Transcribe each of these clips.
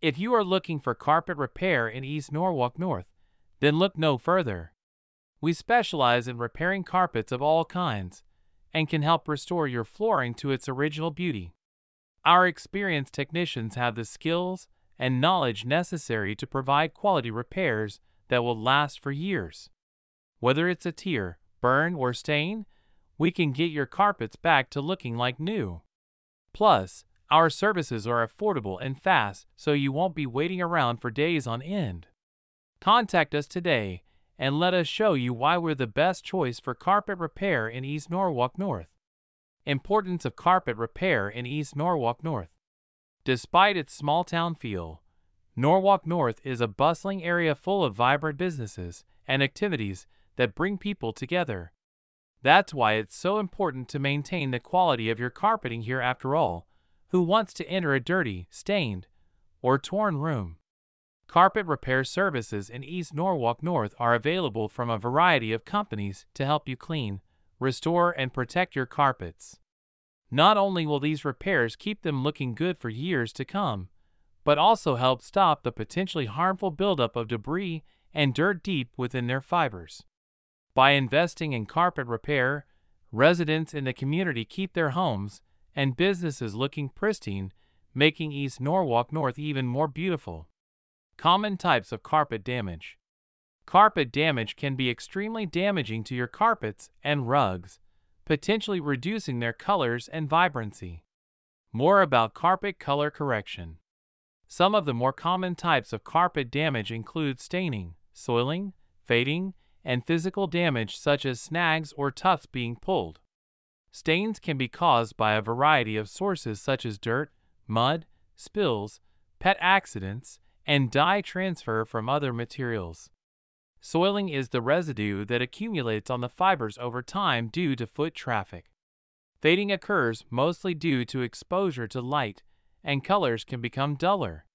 If you are looking for carpet repair in East Norwalk North, then look no further. We specialize in repairing carpets of all kinds and can help restore your flooring to its original beauty. Our experienced technicians have the skills and knowledge necessary to provide quality repairs that will last for years. Whether it's a tear, burn, or stain, we can get your carpets back to looking like new. Plus, our services are affordable and fast, so you won't be waiting around for days on end. Contact us today and let us show you why we're the best choice for carpet repair in East Norwalk North. Importance of carpet repair in East Norwalk North. Despite its small-town feel, Norwalk North is a bustling area full of vibrant businesses and activities that bring people together. That's why it's so important to maintain the quality of your carpeting here. After all, who wants to enter a dirty, stained, or torn room? Carpet repair services in East Norwalk North are available from a variety of companies to help you clean, restore, and protect your carpets. Not only will these repairs keep them looking good for years to come, but also help stop the potentially harmful buildup of debris and dirt deep within their fibers. By investing in carpet repair, residents in the community keep their homes and businesses looking pristine, making East Norwalk North even more beautiful. Common types of carpet damage. Carpet damage can be extremely damaging to your carpets and rugs, potentially reducing their colors and vibrancy. More about carpet color correction. Some of the more common types of carpet damage include staining, soiling, fading, and physical damage such as snags or tufts being pulled. Stains can be caused by a variety of sources such as dirt, mud, spills, pet accidents, and dye transfer from other materials. Soiling is the residue that accumulates on the fibers over time due to foot traffic. Fading occurs mostly due to exposure to light, and colors can become duller.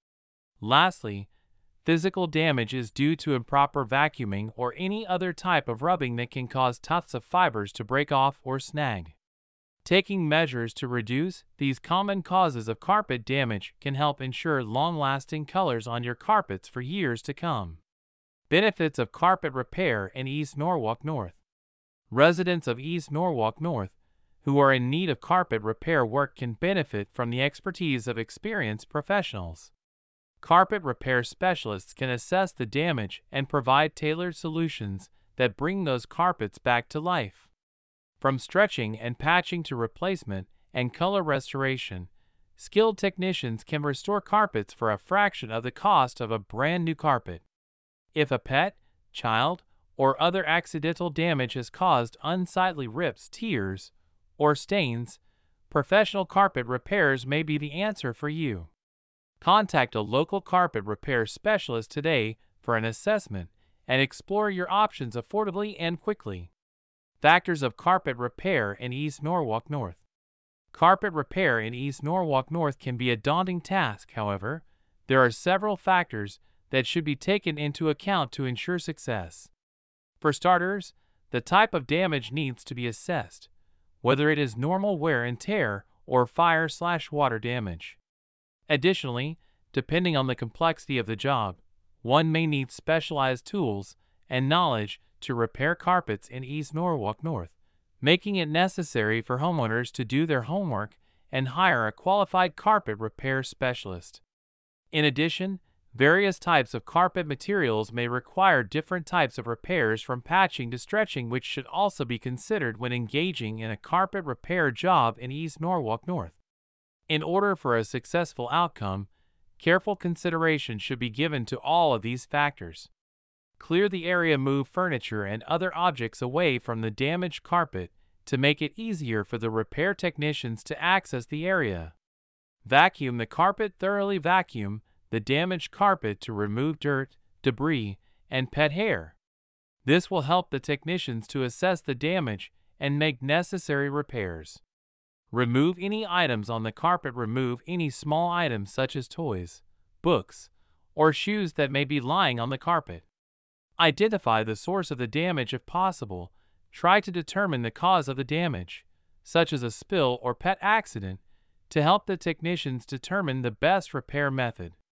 Lastly, physical damage is due to improper vacuuming or any other type of rubbing that can cause tufts of fibers to break off or snag. Taking measures to reduce these common causes of carpet damage can help ensure long-lasting colors on your carpets for years to come. Benefits of carpet repair in East Norwalk North. Residents of East Norwalk North who are in need of carpet repair work can benefit from the expertise of experienced professionals. Carpet repair specialists can assess the damage and provide tailored solutions that bring those carpets back to life. From stretching and patching to replacement and color restoration, skilled technicians can restore carpets for a fraction of the cost of a brand new carpet. If a pet, child, or other accidental damage has caused unsightly rips, tears, or stains, professional carpet repairs may be the answer for you. Contact a local carpet repair specialist today for an assessment and explore your options affordably and quickly. Factors of carpet repair in East Norwalk North. Carpet repair in East Norwalk North can be a daunting task. However, there are several factors that should be taken into account to ensure success. For starters, the type of damage needs to be assessed, whether it is normal wear and tear or fire/water damage. Additionally, depending on the complexity of the job, one may need specialized tools and knowledge to repair carpets in East Norwalk North, making it necessary for homeowners to do their homework and hire a qualified carpet repair specialist. In addition, various types of carpet materials may require different types of repairs from patching to stretching, which should also be considered when engaging in a carpet repair job in East Norwalk North. In order for a successful outcome, careful consideration should be given to all of these factors. Clear the area, move furniture and other objects away from the damaged carpet to make it easier for the repair technicians to access the area. Vacuum the carpet thoroughly. Vacuum the damaged carpet to remove dirt, debris, and pet hair. This will help the technicians to assess the damage and make necessary repairs. Remove any items on the carpet. Remove any small items such as toys, books, or shoes that may be lying on the carpet. Identify the source of the damage if possible. Try to determine the cause of the damage, such as a spill or pet accident, to help the technicians determine the best repair method.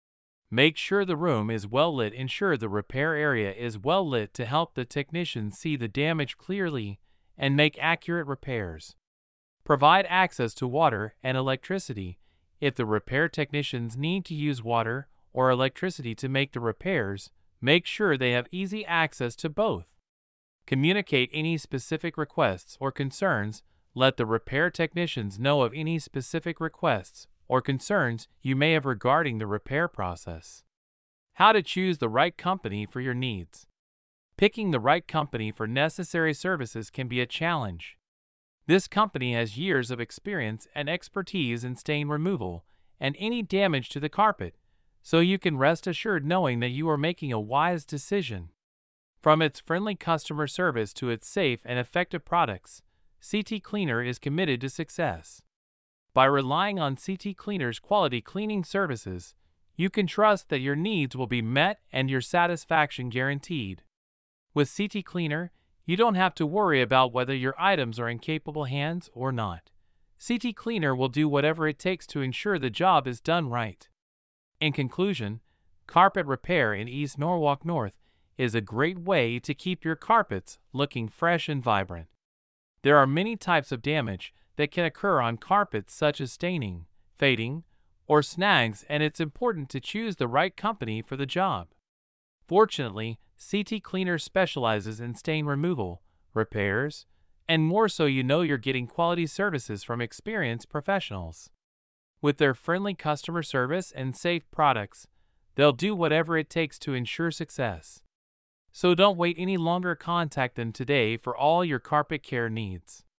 Make sure the room is well lit. Ensure the repair area is well lit to help the technicians see the damage clearly and make accurate repairs. Provide access to water and electricity. If the repair technicians need to use water or electricity to make the repairs, make sure they have easy access to both. Communicate any specific requests or concerns. Let the repair technicians know of any specific requests or concerns you may have regarding the repair process. How to choose the right company for your needs. Picking the right company for necessary services can be a challenge. This company has years of experience and expertise in stain removal and any damage to the carpet, so you can rest assured knowing that you are making a wise decision. From its friendly customer service to its safe and effective products, CT Cleaner is committed to success. By relying on CT Cleaner's quality cleaning services, you can trust that your needs will be met and your satisfaction guaranteed. With CT Cleaner, you don't have to worry about whether your items are in capable hands or not. CT Cleaner will do whatever it takes to ensure the job is done right. In conclusion, carpet repair in East Norwalk North is a great way to keep your carpets looking fresh and vibrant. There are many types of damage that can occur on carpets, such as staining, fading, or snags, and it's important to choose the right company for the job. Fortunately, CT Cleaner specializes in stain removal, repairs, and more, so you know you're getting quality services from experienced professionals. With their friendly customer service and safe products, they'll do whatever it takes to ensure success. So don't wait any longer. Contact them today for all your carpet care needs.